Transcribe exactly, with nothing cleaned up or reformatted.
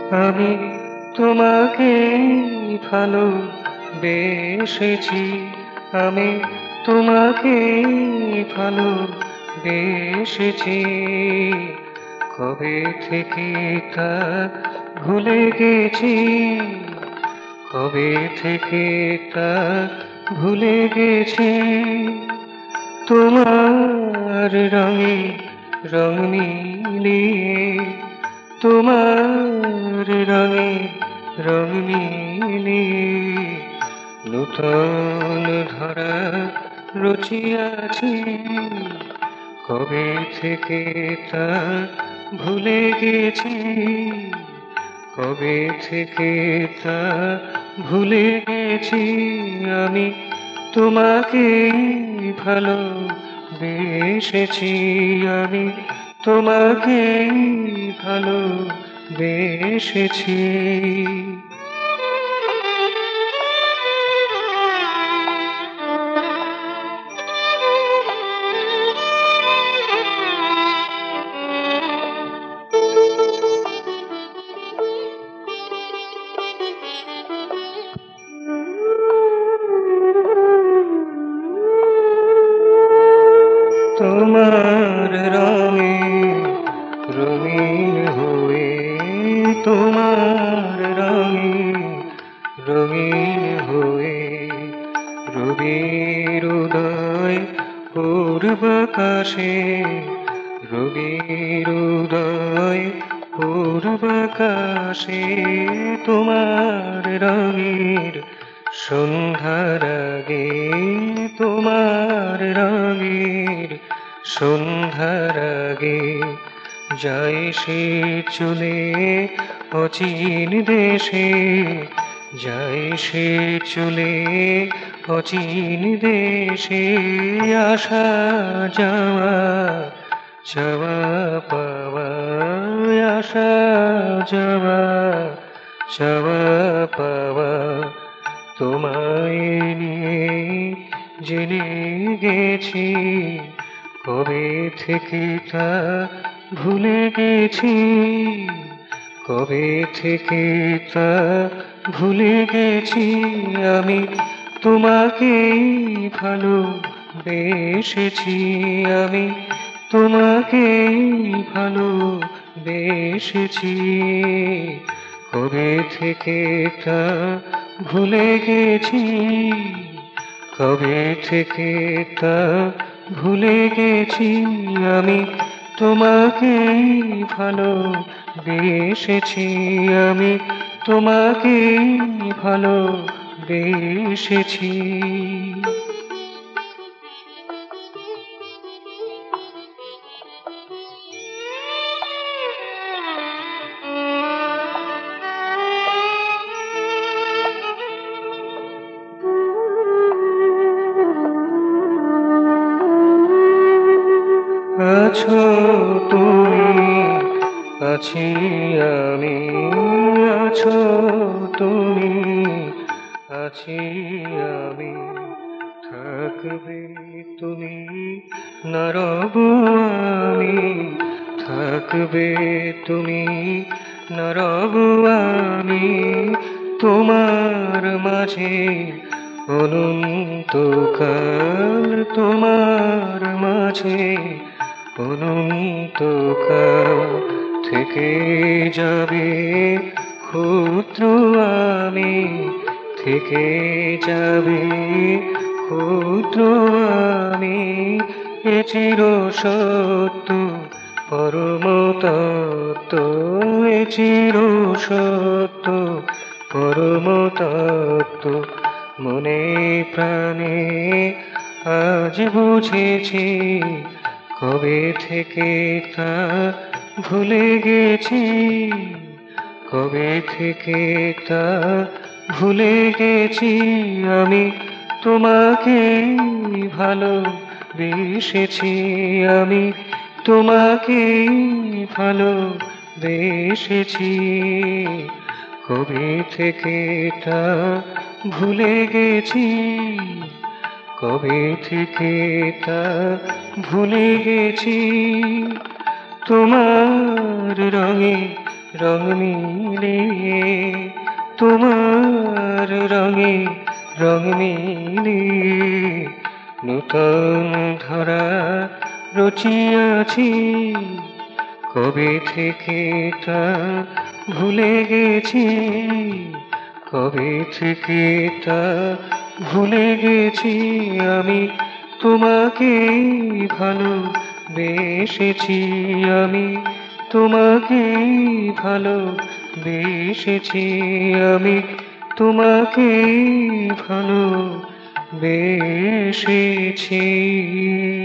আমি তোমাকে ভালোবেসেছি, আমি তোমাকে ভালোবেসেছি। কবে থেকে তা ভুলে গেছি, কবে থেকে তা ভুলে গেছি। তোমার রঙে রং মিলিয়ে, তোমার রঙে রং মিলিয়ে নূতন ধারা রচিয়াছি। কবে থেকে তা ভুলে গেছি, কবে থেকে তা ভুলে গেছি। আমি তোমাকে ভালোবেসেছি, আমি তোমাকে ভালোবেসেছি। তোমার রঙে রঙিন হয়ে, তোমার রঙে রঙিন হয়ে রবির উদয় পূর্বাকাশে, রবির উদয় পূর্বাকাশে তোমার রঙের সন্ধ্যার আগে, তোমার রঙের সন্ধ্যার আগে যায় সে চলে অচিন দেশে, যায় সে চলে অচিন দেশে। আসা যাওয়া চাওয়া পাওয়া, আসা যাওয়া চাওয়া পাওয়া তোমায় নিয়ে জেনে গেছি। কবে থেকে তা ভুলে গেছি, কবে থেকে তা ভুলে গেছি। আমি তোমাকে ভালোবেসেছি, আমি তোমাকে ভালোবেসেছি। কবে থেকে তা ভুলে গেছি, কবে থেকে তা ভুলে গেছি। আমি তোমাকে ভালোবেসেছি, আমি তোমাকে ভালোবেসেছি। আছো তুমি, আছি আমি, আছো তুমি, আছি আমি। থাকবে তুমি, না রব আমি, থাকবে তুমি, না রব আমি। তোমার মাঝে অনন্তকাল, তোমার মাঝে অনন্তকাল থেকে যাবে ক্ষুদ্র আমি, থেকে যাবে ক্ষুদ্র আমি। এ চির সত্য পরম তত্ত্ব, এ চির সত্য পরম তত্ত্ব মনে প্রাণে আজ বুঝেছি। কবে থেকে তা ভুলে গেছি, কবে থেকে তা ভুলে গেছি। আমি তোমাকে ভালোবেসেছি, আমি তোমাকে ভালোবেসেছি। কবে থেকে তা ভুলে গেছি, কবে থেকে তা ভুলে গেছি। তোমার রঙে রং মিলিয়ে, তোমার রঙে রং মিলিয়ে নূতন ধরা রচিয়াছি। কবে থেকে তা ভুলে গেছি, কবে থেকে তা ভুলে গেছি। আমি তোমাকে ভালো বেসেছি, আমি তোমাকে ভালো বেসেছি, আমি তোমাকে ভালো বেসেছি।